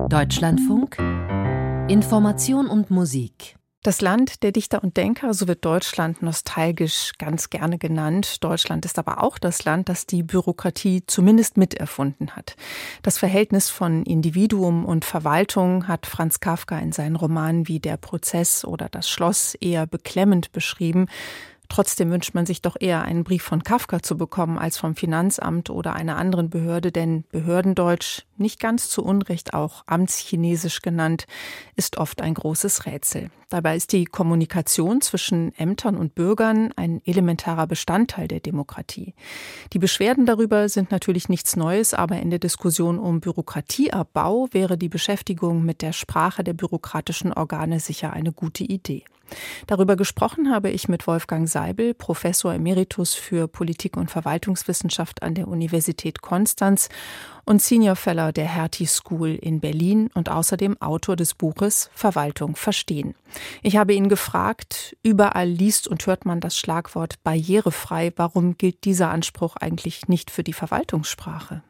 Deutschlandfunk Information und Musik. Das Land der Dichter und Denker, so wird Deutschland nostalgisch ganz gerne genannt. Deutschland ist aber auch das Land, das die Bürokratie zumindest miterfunden hat. Das Verhältnis von Individuum und Verwaltung hat Franz Kafka in seinen Romanen wie Der Prozess oder Das Schloss eher beklemmend beschrieben. Trotzdem wünscht man sich doch eher einen Brief von Kafka zu bekommen als vom Finanzamt oder einer anderen Behörde, denn Behördendeutsch, nicht ganz zu Unrecht auch Amtschinesisch genannt, ist oft ein großes Rätsel. Dabei ist die Kommunikation zwischen Ämtern und Bürgern ein elementarer Bestandteil der Demokratie. Die Beschwerden darüber sind natürlich nichts Neues, aber in der Diskussion um Bürokratieabbau wäre die Beschäftigung mit der Sprache der bürokratischen Organe sicher eine gute Idee. Darüber gesprochen habe ich mit Wolfgang Seibel, Professor Emeritus für Politik- und Verwaltungswissenschaft an der Universität Konstanz und Senior Fellow der Hertie School in Berlin und außerdem Autor des Buches Verwaltung verstehen. Ich habe ihn gefragt, überall liest und hört man das Schlagwort barrierefrei. Warum gilt dieser Anspruch eigentlich nicht für die Verwaltungssprache?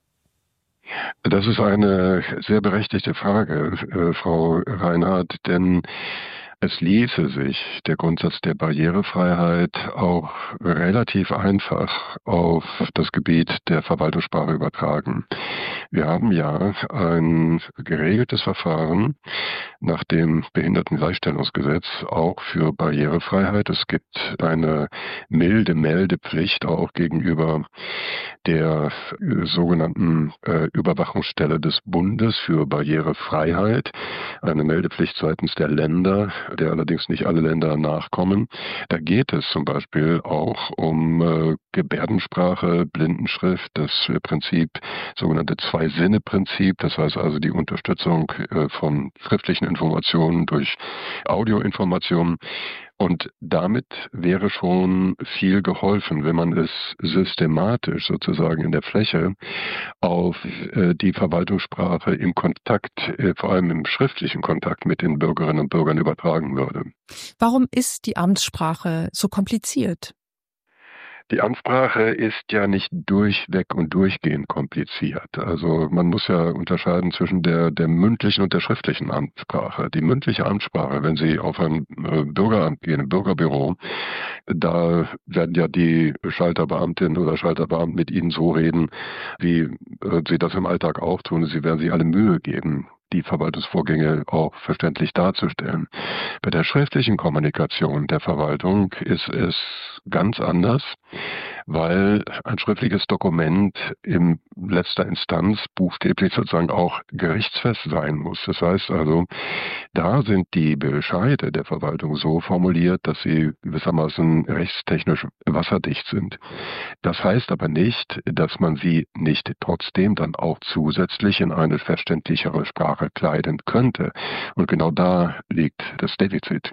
Das ist eine sehr berechtigte Frage, Frau Reinhardt, denn es ließe sich der Grundsatz der Barrierefreiheit auch relativ einfach auf das Gebiet der Verwaltungssprache übertragen. Wir haben ja ein geregeltes Verfahren nach dem Behindertengleichstellungsgesetz auch für Barrierefreiheit. Es gibt eine milde Meldepflicht auch gegenüber der sogenannten Überwachungsstelle des Bundes für Barrierefreiheit, eine Meldepflicht seitens der Länder, der allerdings nicht alle Länder nachkommen. Da geht es zum Beispiel auch um Gebärdensprache, Blindenschrift, das Prinzip, sogenannte Zwei-Sinne-Prinzip, das heißt also die Unterstützung von schriftlichen Informationen durch Audioinformationen. Und damit wäre schon viel geholfen, wenn man es systematisch sozusagen in der Fläche auf die Verwaltungssprache im Kontakt, vor allem im schriftlichen Kontakt mit den Bürgerinnen und Bürgern übertragen würde. Warum ist die Amtssprache so kompliziert? Die Amtssprache ist ja nicht durchweg und durchgehend kompliziert. Also man muss ja unterscheiden zwischen der mündlichen und der schriftlichen Amtssprache. Die mündliche Amtssprache, wenn Sie auf ein Bürgeramt gehen, ein Bürgerbüro, da werden ja die Schalterbeamtin oder Schalterbeamten mit Ihnen so reden, wie Sie das im Alltag auch tun. Sie werden sich alle Mühe geben, die Verwaltungsvorgänge auch verständlich darzustellen. Bei der schriftlichen Kommunikation der Verwaltung ist es ganz anders, weil ein schriftliches Dokument in letzter Instanz buchstäblich sozusagen auch gerichtsfest sein muss. Das heißt also, da sind die Bescheide der Verwaltung so formuliert, dass sie gewissermaßen rechtstechnisch wasserdicht sind. Das heißt aber nicht, dass man sie nicht trotzdem dann auch zusätzlich in eine verständlichere Sprache kleiden könnte. Und genau da liegt das Defizit.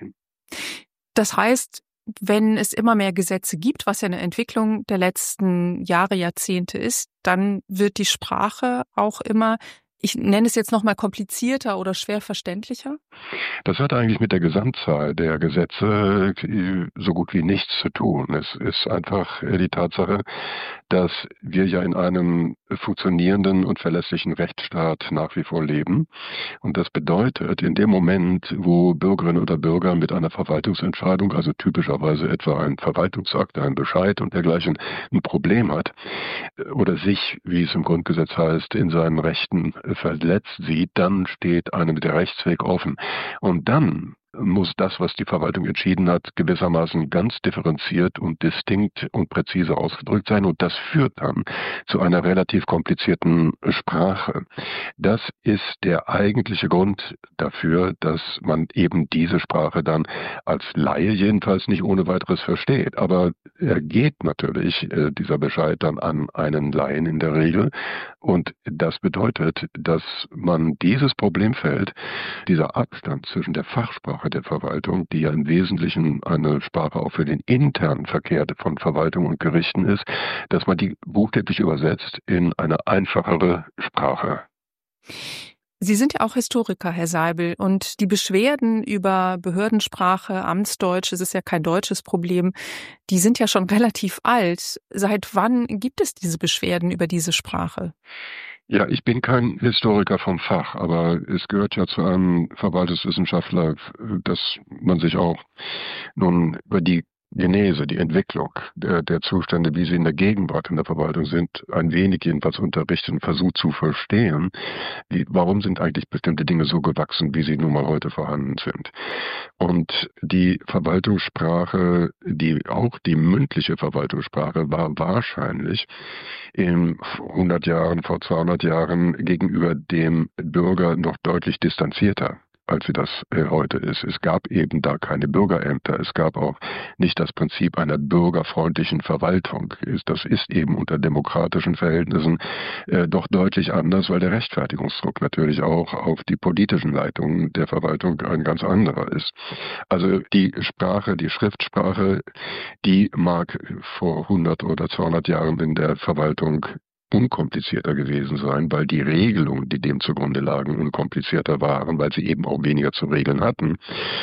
Das heißt, wenn es immer mehr Gesetze gibt, was ja eine Entwicklung der letzten Jahre, Jahrzehnte ist, dann wird die Sprache auch immer, ich nenne es jetzt nochmal, komplizierter oder schwer verständlicher? Das hat eigentlich mit der Gesamtzahl der Gesetze so gut wie nichts zu tun. Es ist einfach die Tatsache, dass wir ja in einem funktionierenden und verlässlichen Rechtsstaat nach wie vor leben. Und das bedeutet, in dem Moment, wo Bürgerinnen oder Bürger mit einer Verwaltungsentscheidung, also typischerweise etwa ein Verwaltungsakt, ein Bescheid und dergleichen, ein Problem hat oder sich, wie es im Grundgesetz heißt, in seinen Rechten verletzt sieht, dann steht einem der Rechtsweg offen. Und dann muss das, was die Verwaltung entschieden hat, gewissermaßen ganz differenziert und distinkt und präzise ausgedrückt sein. Und das führt dann zu einer relativ komplizierten Sprache. Das ist der eigentliche Grund dafür, dass man eben diese Sprache dann als Laie jedenfalls nicht ohne weiteres versteht. Aber er geht natürlich, dieser Bescheid, dann an einen Laien in der Regel. Und das bedeutet, dass man dieses Problemfeld, dieser Abstand zwischen der Fachsprache der Verwaltung, die ja im Wesentlichen eine Sprache auch für den internen Verkehr von Verwaltung und Gerichten ist, dass man die buchstäblich übersetzt in eine einfachere Sprache. Sie sind ja auch Historiker, Herr Seibel, und die Beschwerden über Behördensprache, Amtsdeutsch, es ist ja kein deutsches Problem, die sind ja schon relativ alt. Seit wann gibt es diese Beschwerden über diese Sprache? Ja, ich bin kein Historiker vom Fach, aber es gehört ja zu einem Verwaltungswissenschaftler, dass man sich auch nun über die Genese, die Entwicklung der Zustände, wie sie in der Gegenwart in der Verwaltung sind, ein wenig jedenfalls unterrichtet und versucht zu verstehen, warum sind eigentlich bestimmte Dinge so gewachsen, wie sie nun mal heute vorhanden sind. Und die Verwaltungssprache, auch die mündliche Verwaltungssprache war wahrscheinlich in 100 Jahren, vor 200 Jahren gegenüber dem Bürger noch deutlich distanzierter, als sie das heute ist. Es gab eben da keine Bürgerämter. Es gab auch nicht das Prinzip einer bürgerfreundlichen Verwaltung. Das ist eben unter demokratischen Verhältnissen doch deutlich anders, weil der Rechtfertigungsdruck natürlich auch auf die politischen Leitungen der Verwaltung ein ganz anderer ist. Also die Sprache, die Schriftsprache, die mag vor 100 oder 200 Jahren in der Verwaltung unkomplizierter gewesen sein, weil die Regelungen, die dem zugrunde lagen, unkomplizierter waren, weil sie eben auch weniger zu regeln hatten.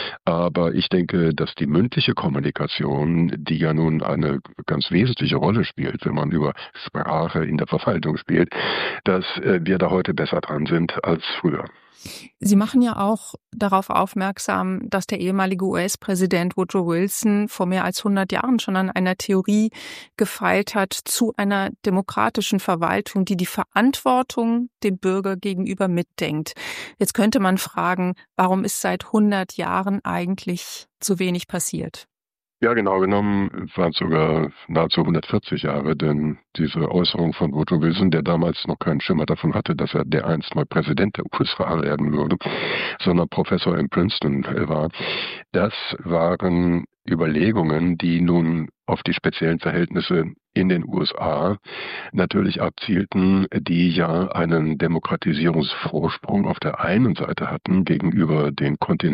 Aber ich denke, dass die mündliche Kommunikation, die ja nun eine ganz wesentliche Rolle spielt, wenn man über Sprache in der Verwaltung spielt, dass wir da heute besser dran sind als früher. Sie machen ja auch darauf aufmerksam, dass der ehemalige US-Präsident Woodrow Wilson vor mehr als 100 Jahren schon an einer Theorie gefeilt hat zu einer demokratischen Verwaltung, die die Verantwortung dem Bürger gegenüber mitdenkt. Jetzt könnte man fragen, warum ist seit 100 Jahren eigentlich so wenig passiert? Ja, genau genommen waren es sogar nahezu 140 Jahre, denn diese Äußerung von Woodrow Wilson, der damals noch keinen Schimmer davon hatte, dass er dereinst mal Präsident der USA werden würde, sondern Professor in Princeton war, das waren Überlegungen, die nun auf die speziellen Verhältnisse in den USA natürlich abzielten, die ja einen Demokratisierungsvorsprung auf der einen Seite hatten gegenüber den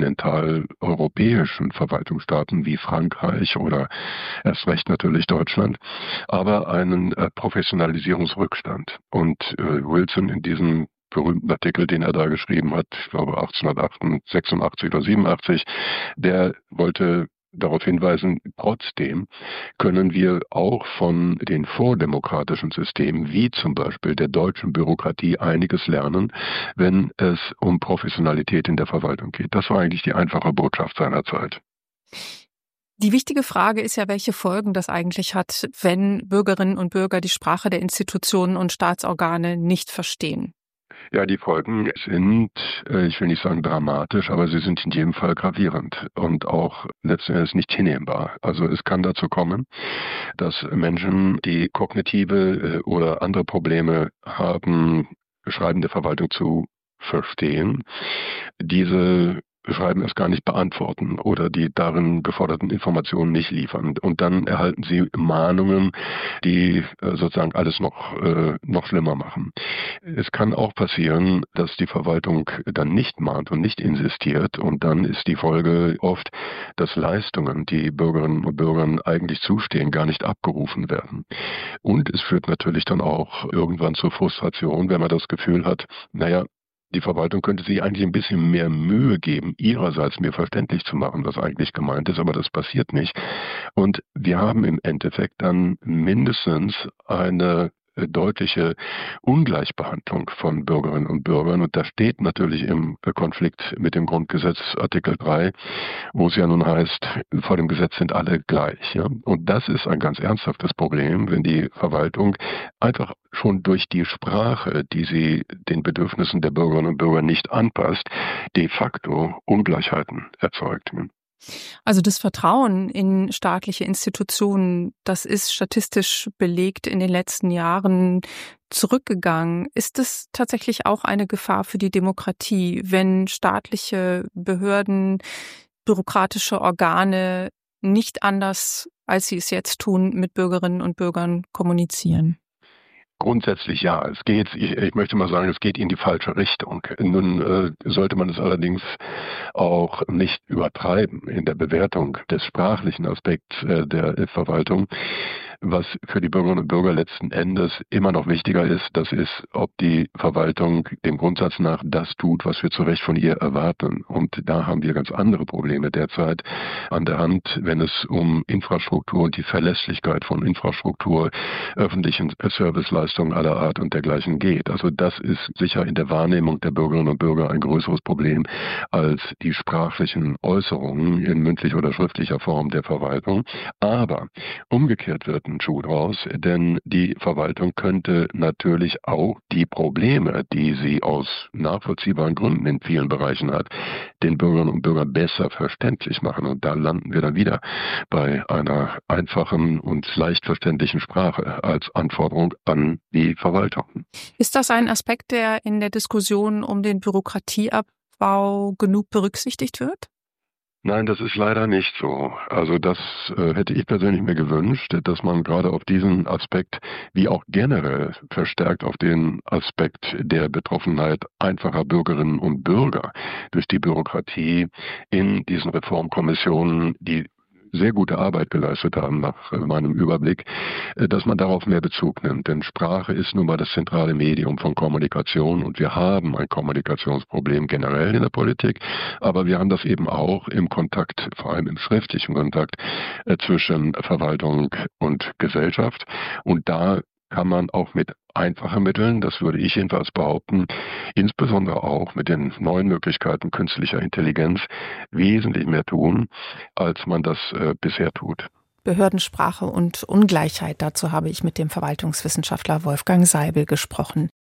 kontinentaleuropäischen Verwaltungsstaaten wie Frankreich oder erst recht natürlich Deutschland, aber einen Professionalisierungsrückstand. Und Wilson in diesem berühmten Artikel, den er da geschrieben hat, ich glaube 1886 oder 87, der wollte darauf hinweisen, trotzdem können wir auch von den vordemokratischen Systemen, wie zum Beispiel der deutschen Bürokratie, einiges lernen, wenn es um Professionalität in der Verwaltung geht. Das war eigentlich die einfache Botschaft seiner Zeit. Die wichtige Frage ist ja, welche Folgen das eigentlich hat, wenn Bürgerinnen und Bürger die Sprache der Institutionen und Staatsorgane nicht verstehen. Ja, die Folgen sind, ich will nicht sagen dramatisch, aber sie sind in jedem Fall gravierend und auch letzten Endes nicht hinnehmbar. Also es kann dazu kommen, dass Menschen, die kognitive oder andere Probleme haben, schreibende Verwaltung zu verstehen, diese Schreiben erst gar nicht beantworten oder die darin geforderten Informationen nicht liefern. Und dann erhalten sie Mahnungen, die sozusagen alles noch schlimmer machen. Es kann auch passieren, dass die Verwaltung dann nicht mahnt und nicht insistiert und dann ist die Folge oft, dass Leistungen, die Bürgerinnen und Bürgern eigentlich zustehen, gar nicht abgerufen werden. Und es führt natürlich dann auch irgendwann zur Frustration, wenn man das Gefühl hat, naja, die Verwaltung könnte sich eigentlich ein bisschen mehr Mühe geben, ihrerseits mir verständlich zu machen, was eigentlich gemeint ist, aber das passiert nicht. Und wir haben im Endeffekt dann mindestens eine deutliche Ungleichbehandlung von Bürgerinnen und Bürgern. Und das steht natürlich im Konflikt mit dem Grundgesetz Artikel 3, wo es ja nun heißt, vor dem Gesetz sind alle gleich. Ja? Und das ist ein ganz ernsthaftes Problem, wenn die Verwaltung einfach schon durch die Sprache, die sie den Bedürfnissen der Bürgerinnen und Bürger nicht anpasst, de facto Ungleichheiten erzeugt. Also das Vertrauen in staatliche Institutionen, das ist statistisch belegt in den letzten Jahren zurückgegangen. Ist es tatsächlich auch eine Gefahr für die Demokratie, wenn staatliche Behörden, bürokratische Organe nicht anders, als sie es jetzt tun, mit Bürgerinnen und Bürgern kommunizieren? Grundsätzlich ja. Ich möchte mal sagen, es geht in die falsche Richtung. Nun sollte man es allerdings auch nicht übertreiben in der Bewertung des sprachlichen Aspekts der Verwaltung. Was für die Bürgerinnen und Bürger letzten Endes immer noch wichtiger ist, das ist, ob die Verwaltung dem Grundsatz nach das tut, was wir zu Recht von ihr erwarten. Und da haben wir ganz andere Probleme derzeit an der Hand, wenn es um Infrastruktur und die Verlässlichkeit von Infrastruktur, öffentlichen Serviceleistungen aller Art und dergleichen geht. Also das ist sicher in der Wahrnehmung der Bürgerinnen und Bürger ein größeres Problem als die sprachlichen Äußerungen in mündlicher oder schriftlicher Form der Verwaltung. Aber umgekehrt wird ein Schuh draus, denn die Verwaltung könnte natürlich auch die Probleme, die sie aus nachvollziehbaren Gründen in vielen Bereichen hat, den Bürgerinnen und Bürgern besser verständlich machen. Und da landen wir dann wieder bei einer einfachen und leicht verständlichen Sprache als Anforderung an die Verwaltung. Ist das ein Aspekt, der in der Diskussion um den Bürokratieabbau genug berücksichtigt wird? Nein, das ist leider nicht so. Also das hätte ich persönlich mir gewünscht, dass man gerade auf diesen Aspekt, wie auch generell verstärkt auf den Aspekt der Betroffenheit einfacher Bürgerinnen und Bürger durch die Bürokratie in diesen Reformkommissionen, die sehr gute Arbeit geleistet haben, nach meinem Überblick, dass man darauf mehr Bezug nimmt. Denn Sprache ist nun mal das zentrale Medium von Kommunikation und wir haben ein Kommunikationsproblem generell in der Politik, aber wir haben das eben auch im Kontakt, vor allem im schriftlichen Kontakt zwischen Verwaltung und Gesellschaft. Und da kann man auch mit einfachen Mitteln, das würde ich jedenfalls behaupten, insbesondere auch mit den neuen Möglichkeiten künstlicher Intelligenz wesentlich mehr tun, als man das bisher tut. Behördensprache und Ungleichheit, dazu habe ich mit dem Verwaltungswissenschaftler Wolfgang Seibel gesprochen.